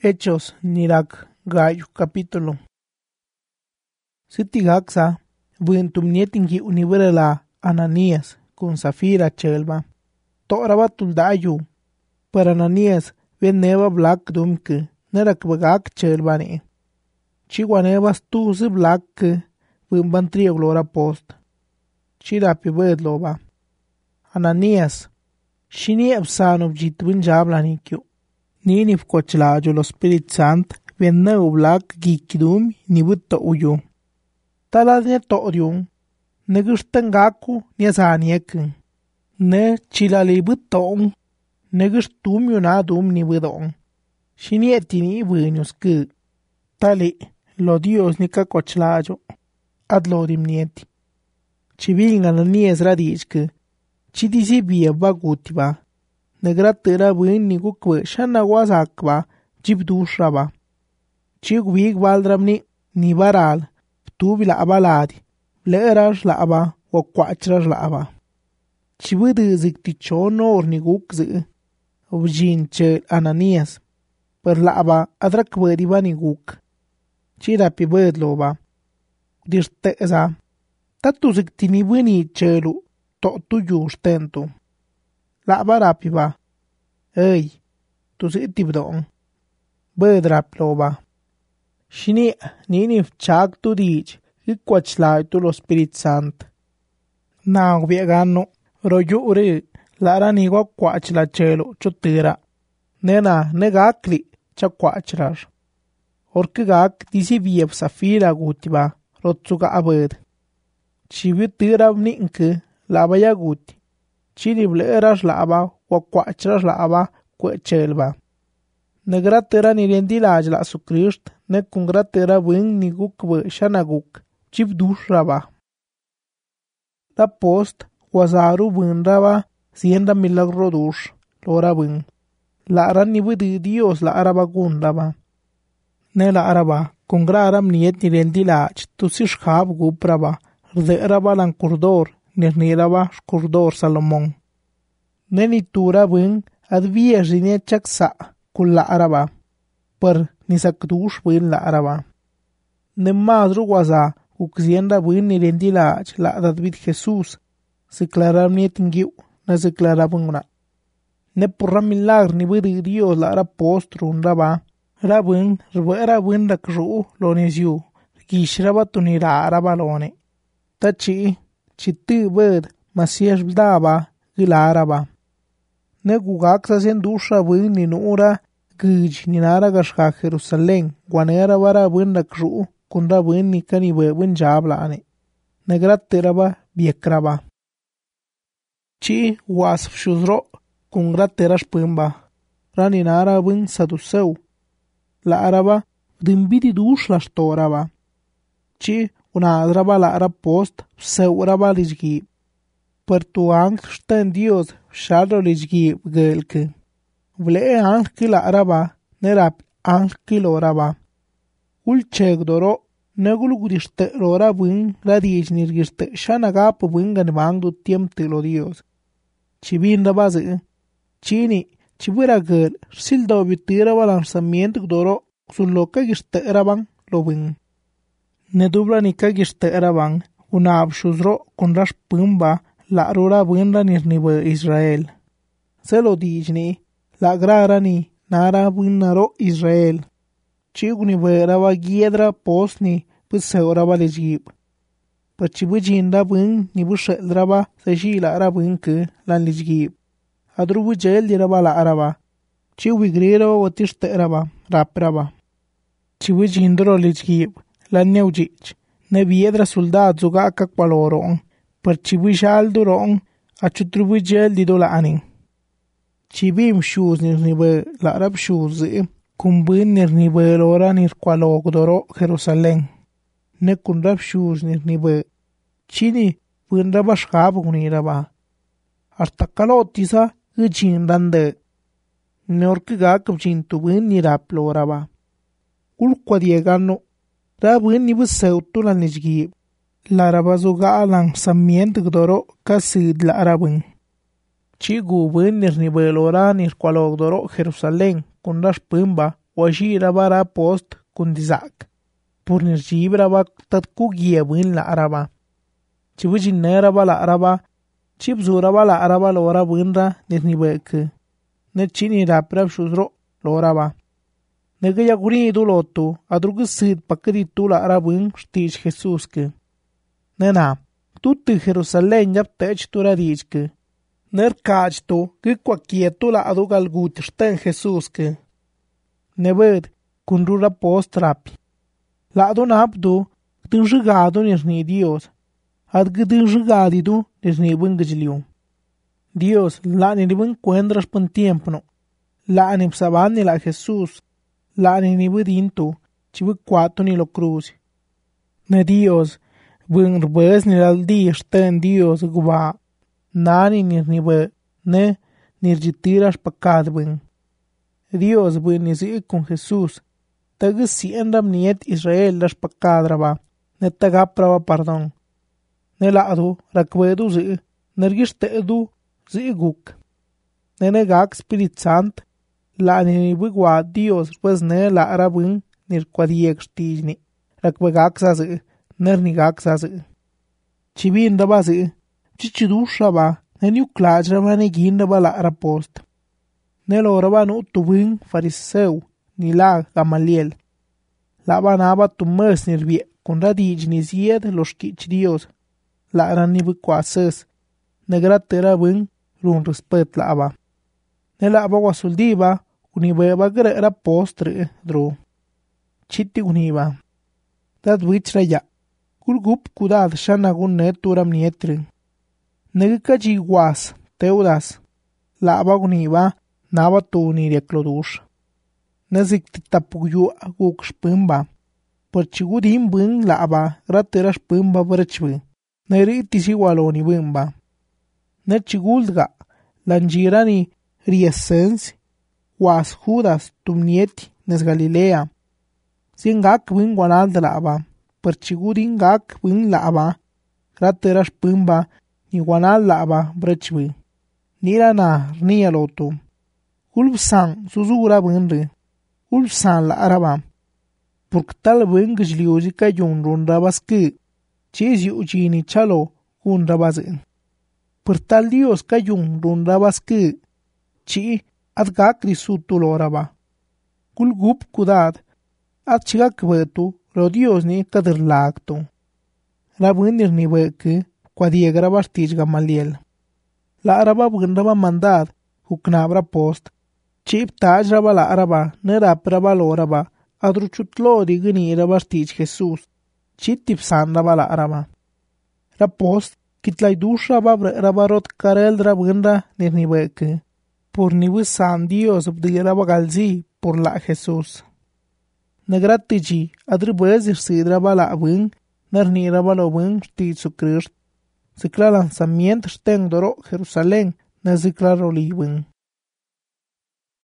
Hechos nirak gayo capítulo. Sitigaksa buentumnietingi univerela Ananías con Safira chelba. Toraba tuldayu. Para Ananías veneva black dumke nerak bagak chelbane. Chiwanevas tu si black bumbantrio glora post. Chirapi vedloba. Ananías. Shini absanov jitwin jablanikyo. Ninif kochelajo lo Spirit Sant venne black gikidum ni butta uyo. Taladne torium ne gustangaku ni asaniek. Ne chilali button ne gustum yunadum ni budon. Shinietini buenos que tali lo Dios ni kakochelajo adlodim nieti. Chivinga na nies radichke chidisi bia bagutiba. Negratera buin ni gukwe shana wazakba jibdushraba. Chigwig valdramni ni baral tubi la abaladi leerash la aba wakwachrash la aba. Chibudu ziktichono or ni gukze ubjin che Ananías per la aba adrakbediba ni guk. Chirapi bedloba dirteza tatu ziktini buni chelu to tuyu stento. La barapiba. Ey, tu sitibdon. Bedrap loba. Shini ninif chak tu dich, ikwachlai tu lo Spirit Sant. Naog viegano, royuri, lara niwa kwachla chelo, chotira. Nena, negakli, chakwachrar. Orkigak disi vieb Safira gutiba, rotsuga abed. Chivitirab ninke, labaya guti. Chini bleerash la aba wakwachrash la aba kwechelba. Negratera ni rendilaj la sukrist ne kungratera wing ni gukwe shanaguk chibdushraba. La post wazaru winraba sienda milagro dush lora wing. La aran ni budi Dios la araba gunraba. Ne la araba kungraram niet ni rendilaj tusish khab gupraba rderaba lan kurdor nirniraba shkurdor Salomón. Neni tura wing advia jine chaksa kul la araba. Per nisakdush wing la araba. Nemadru waza ukzienda wing ni rendilaj la David Jesús. Se claram nietingiu na se clarabungna. Ne purra milagr ni budi Dios la ara postrun raba. Rabun rwera wing la kru lo nesiu. Kishraba tunira araba lone. Tachi chitti bed masiesh daba gilaraba. Ne gugak sa sen dusha wing ni nura gij ni nara gashka Jerusalén guanera vara wing la kru kunda wing ni kani wing jabla ane. Negrat teraba biekraba. Chi wasf shuzro kungrat terash pimba. Rani nara wing saduseu. La araba dimbidi dush la storaba. Chi una adraba la ara post seuraba lizgi. Per tu ank sten Dios shadro lizgi gelke. Vle ank ki la araba nerap ank ki loraba. Ul cheg doro negul gudiste lora buin radish nirgiste shanagap buin ganbang tiem telo Dios. Chibin rabaze. Chini chibura gel sildo bitira balanzamiento doro sun loka giste rabang lobin. Nedubla ni kagiste eraban una abshuzro con rash pumba la rura buenra nirnibe Israel. Se lo dijni la grara ni nara buenaro Israel. Chiguni veraba giedra posni pues seoraba lejib. Pachibujinda buen ni bushedraba se shila arabun ke lan lejib. Adrubu jael diraba la araba. Chiwigrero watiste eraba rapraba. Chibujindro lejib. La neujich, ne viedra soldat zuga kakpaloron, per chibishal duron, a chutrubujel di dola anin. Chibim shoes nirnibe, la arab shoes, kumbin nirnibe lora nirqualogdoro Jerusalén. Ne kunrab shoes nirnibe, chini punraba shab uniraba. Artakalotisa, gichin rande. Neorkiga kubchin tubin niraploraba. Ulqua diegano. Rabun ni busautu la nijgi. La rabazuga alang samient gdoro kasid la arabun. Chigu bun nirnibelora nirqualogdoro Jerusalén con las pumba washiraba ra post kun dizak. Pur nirjibraba tat kugiebin la araba. Chibujinneraba la araba. Chibzuraba la araba lora bunra nirnibek. Nechini raprab shuzro loraba. Negaya guri du lotu adrugusid pakaditu la arabun stich Jesus ke. Nena, tutti Jerusalem yap tech turadich ner kachto que quieto la adugal gut sten Jesus ke. Neved kunrura postrapi. La adon abdu gdinjigado ni Dios. Ad gdinjigadidu ni bungajliu. Dios la ni encuentras pun tiempo. La ni sabani la Jesus. La ni budinto chibu cuato ni lo cruz. Ne Dios bun rbes ni al di sten Dios guba. Nani nirnibe ne nirjitiras pakadbun. Dios bun nisi con Jesús. Tag siendam niet Israel las pakadraba. Ne tagapraba pardon. Ne laadu rakvedu zi nergistedu zi guk. Ne negak Spirit Sant. La niribigwa Dios pues ne la arabun nirquadiek stijni. Rakvegak zazi nernigak zazi. Chibin daba zi. Chichidushaba, neniu klajraba negindaba la arapost. Neloraba no tubin fariseu, ni la Gamaliel. La banaba tumes nirvie, con radij ni zied los kich Dios. La aranibuquases, negratera bun, run respet laba. Nelaba wasuldiba, unibeba grera postre, dro. Chiti uniba. That witch raya. Kulgup kudad shanagun neturam nietrin. Negikaji was, teudas, laba guniba, naba tu ni reclodush. Nezik tapuyu aguk spimba. Perchigudim bun laba, grateras pimba berchwi. Neri tisigualoni bimba. Nechiguldga, lanjirani riesens, was Judas tumnieti, nes Galilea. Singak bun guanal de laba, perchigudin gak bun laba, grateras pimba. Iguanal laba brechwi. Nira na rnia lotu. Ulfsan suzura bunri. Ulfsan la araba. Purktal bungj liuzi kayun rundabas ki. Chiz yujini chalo undabazin. Purtal Dios kayun rundabas ki. Chi adgakri sutuloraba. Kulgup kudad. At chigak betu ro Dios ni kadirlakto. Rabunir ni beki. Quadiegra bastij Gamaliel. La araba bundaba mandad, huknabra post. Chip tajraba la araba, nerapraba loraba, adruchutlo dignira bastij Jesus. Chitip sanraba la araba. La post, kitlai dushraba rabarot kareldra bunda nirnibeke. Por nibu san Dios abdiraba galzi por la Jesus. Negratiji, adribezir sidraba la abun, nerniraba lo bun stizu Christ. Zikla lanzamiento steng doro Jerusalén na zikla rolibun.